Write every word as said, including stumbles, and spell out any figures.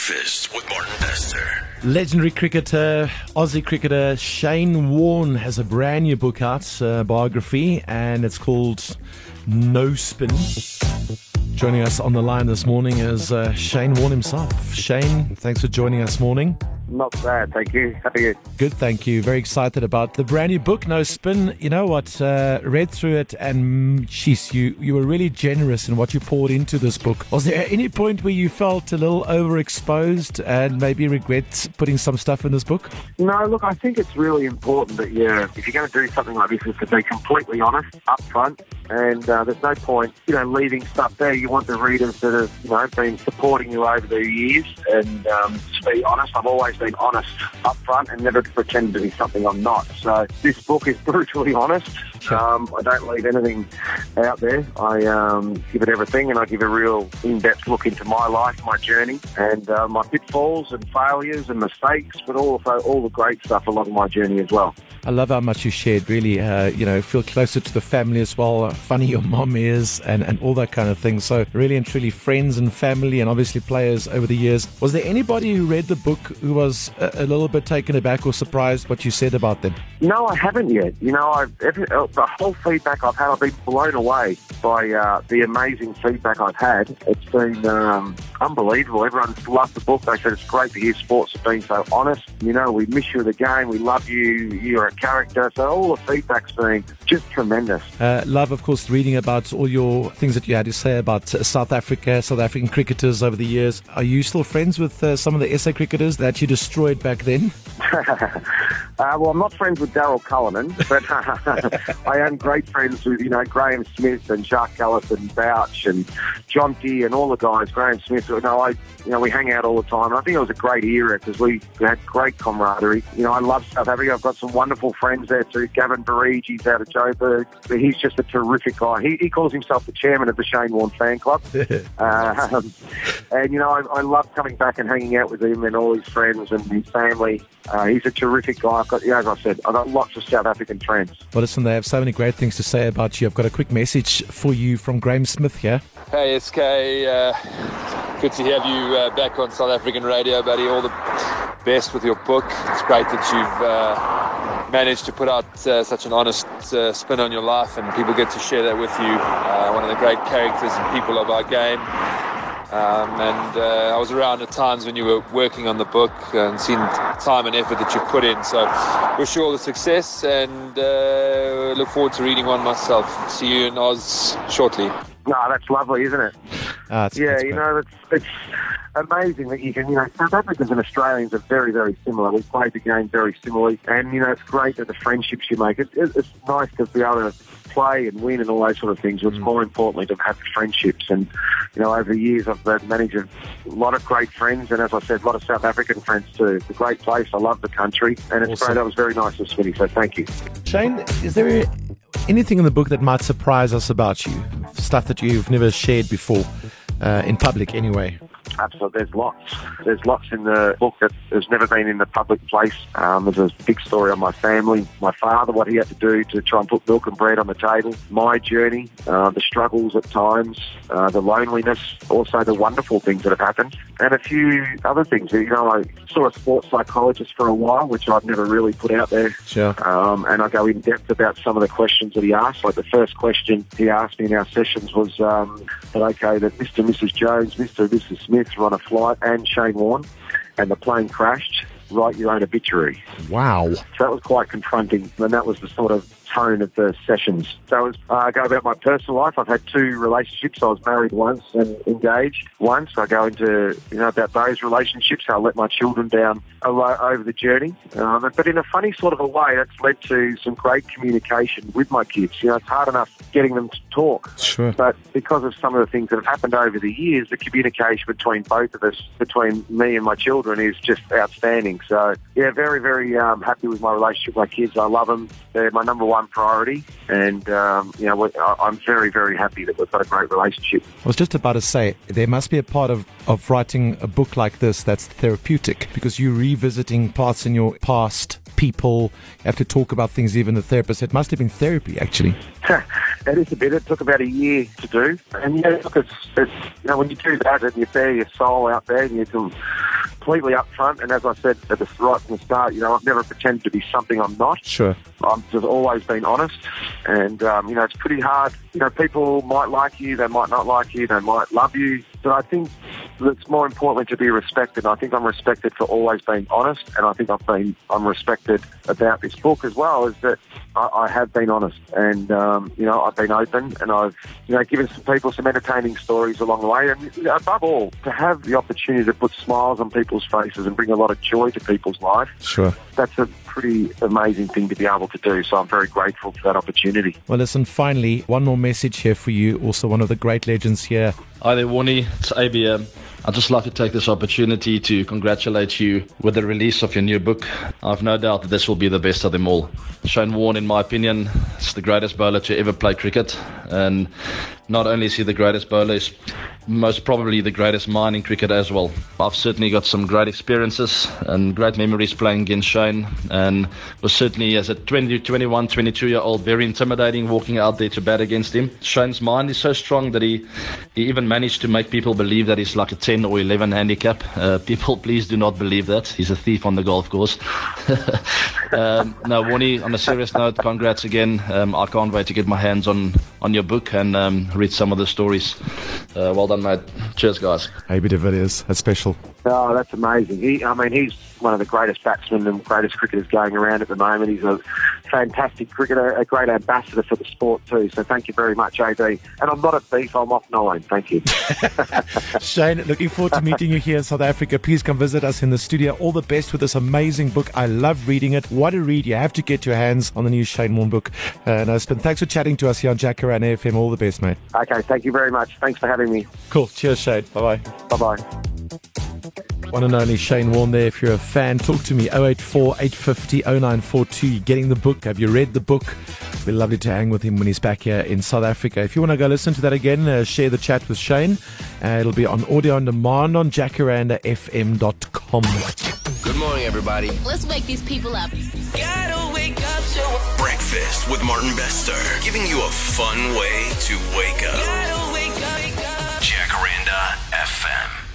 Breakfast with Martin Bester. Legendary cricketer, Aussie cricketer Shane Warne has a brand new book out, uh, biography, and it's called No Spin. Joining us on the line this morning is uh, Shane Warne himself. Shane, thanks for joining us morning. Not bad, thank you. How are you? Good, thank you. Very excited about the brand new book, No Spin. You know what? Uh, read through it, and jeez, you, you were really generous in what you poured into this book. Was there any point where you felt a little overexposed and maybe regret putting some stuff in this book? No, look, I think it's really important that you, if you're going to do something like this, is to be completely honest up front. And uh, there's no point, you know, leaving stuff there. You want the readers that have, you know, been supporting you over the years. And um, to be honest, I've always been honest up front and never pretended to be something I'm not. So this book is brutally honest. Um, I don't leave anything out there. I um, give it everything, and I give a real in-depth look into my life, my journey, and uh, my pitfalls and failures and mistakes, but also all the great stuff along my journey as well. I love how much you shared, really, uh, you know, feel closer to the family as well, how funny your mom is, and, and all that kind of thing. So really and truly friends and family and obviously players over the years. Was there anybody who read the book who was a, a little bit taken aback or surprised what you said about them? No, I haven't yet. You know, I've every, the whole feedback I've had, I've been blown away by uh, the amazing feedback I've had. It's been um, unbelievable. Everyone's loved the book. They said it's great to hear sports have been so honest. You know, we miss you at the game. We love you. You're a character. So all the feedback's been just tremendous. Uh, love, of course, reading about all your things that you had to say about uh, South Africa, South African cricketers over the years. Are you still friends with uh, some of the S A cricketers that you destroyed back then? uh, well, I'm not friends with Daryl Cullinan, but I am great friends with, you know, Graham Smith and Jacques Ellis and Bouch and Jonty and all the guys. Graham Smith, you know, I, you know, we hang out all the time. And I think it was a great era because we had great camaraderie. You know, I love South Africa. I've got some wonderful friends there too. Gavin Barige, he's out of Joburg. He's just a terrific guy. He, he calls himself the chairman of the Shane Warne fan club. um, and, you know, I, I love coming back and hanging out with him and all his friends and his family. Uh, he's a terrific guy. I've got, yeah, as I said, I've got lots of South African friends. Well, listen, they have so many great things to say about you. I've got a quick message for you from Graham Smith here. Hey, S K. Uh, good to have you uh, back on South African radio, buddy. All the best with your book. It's great that you've uh, managed to put out uh, such an honest uh, spin on your life, and people get to share that with you. Uh, one of the great characters and people of our game. Um, and uh, I was around at times when you were working on the book and seen time and effort that you put in. So wish you all the success, and uh, look forward to reading one myself. See you in Oz shortly. No, that's lovely, isn't it? Ah, it's, yeah, it's you great. know, it's, it's amazing that you can, you know, South Africans and Australians are very, very similar. We play the game very similarly, and, you know, it's great that the friendships you make. It, it, it's nice to be able to play and win and all those sort of things. What's mm. more importantly to have friendships. And, you know, over the years I've managed a lot of great friends, and as I said, a lot of South African friends too. It's a great place. I love the country, and it's awesome. great. That was very nice of Smitty, so thank you. Shane, is there anything in the book that might surprise us about you? Stuff that you've never shared before, uh, in public anyway? Absolutely, there's lots. There's lots in the book that has never been in the public place. Um, there's a big story on my family, my father, what he had to do to try and put milk and bread on the table, my journey, uh, the struggles at times, uh, the loneliness, also the wonderful things that have happened, and a few other things. You know, I saw a sports psychologist for a while, which I've never really put out there. Sure. Um, and I go in depth about some of the questions that he asked. Like the first question he asked me in our sessions was, um, that, okay, that Mister and Missus Jones, Mister and Missus Smith were on a flight and Shane Warne, and the plane crashed, write your own obituary. Wow. So that was quite confronting, and that was the sort of tone of the sessions. So as uh, I go about my personal life, I've had two relationships. I was married once and engaged once. I go into, you know, about those relationships. I let my children down over the journey. Um, but in a funny sort of a way, that's led to some great communication with my kids. You know, it's hard enough getting them to talk. Sure. But because of some of the things that have happened over the years, the communication between both of us, between me and my children, is just outstanding. So, yeah, very, very um, happy with my relationship with my kids. I love them. They're my number one priority, and um, you know, I'm very, very happy that we've got a great relationship. I was just about to say, there must be a part of, of writing a book like this that's therapeutic, because you're revisiting parts in your past, people, you have to talk about things, even the therapist. It must have been therapy, actually. It is a bit. It took about a year to do. And, yeah, look, it's, it's, you know, when you do that and you bare your soul out there and you can completely upfront, and as I said at the right from the start, you know, I've never pretended to be something I'm not. Sure. I've just always been honest, and um, you know, it's pretty hard. You know, people might like you, they might not like you, they might love you, but I think it's more important to be respected. I think I'm respected for always being honest, and I think I've been I'm respected about this book as well. Is that I, I have been honest, and um, you know, I've been open, and I've you know given some people some entertaining stories along the way, and you know, above all, to have the opportunity to put smiles on people's faces and bring a lot of joy to people's life. Sure. That's a pretty amazing thing to be able to do, so I'm very grateful for that opportunity. Well, listen, finally, one more message here for you, also one of the great legends here. Hi there, Warnie. It's A B M. I'd just like to take this opportunity to congratulate you with the release of your new book. I've no doubt that this will be the best of them all. Shane Warne, in my opinion, is the greatest bowler to ever play cricket. And not only is he the greatest bowler, he's most probably the greatest mind in cricket as well. I've certainly got some great experiences and great memories playing against Shane, and was certainly, as a twenty, twenty-one, twenty-two year old, very intimidating walking out there to bat against him. Shane's mind is so strong that he, he even managed to make people believe that he's like a ten or eleven handicap. Uh, people, please do not believe that. He's a thief on the golf course. um, no, Warnie, on a serious note, congrats again. Um, I can't wait to get my hands on, on your book and um, read some of the stories. Uh, well done, mate. Cheers, guys. A B de Villiers, that's special. Oh, that's amazing. He, I mean, he's one of the greatest batsmen and greatest cricketers going around at the moment. He's a fantastic cricketer, a great ambassador for the sport too. So thank you very much, A B. And I'm not a thief, I'm off nine. Thank you. Shane, looking forward to meeting you here in South Africa. Please come visit us in the studio. All the best with this amazing book. I love reading it. What a read. You have to get your hands on the new Shane Warne book. Uh, no, Spin, thanks for chatting to us here on Jacaranda F M. All the best, mate. Okay, thank you very much. Thanks for having me. Cool. Cheers, Shane. Bye-bye. Bye-bye. One and only Shane Warne there. If you're a fan, talk to me. oh eight four, eight five oh, oh nine four two. You're getting the book. Have you read the book? It'll be lovely to hang with him when he's back here in South Africa. If you want to go listen to that again, uh, share the chat with Shane. Uh, it'll be on audio on demand on jacaranda f m dot com. Good morning, everybody. Let's wake these people up. Gotta wake up to Breakfast with Martin Bester, giving you a fun way to wake up. Gotta wake up. Jacaranda F M.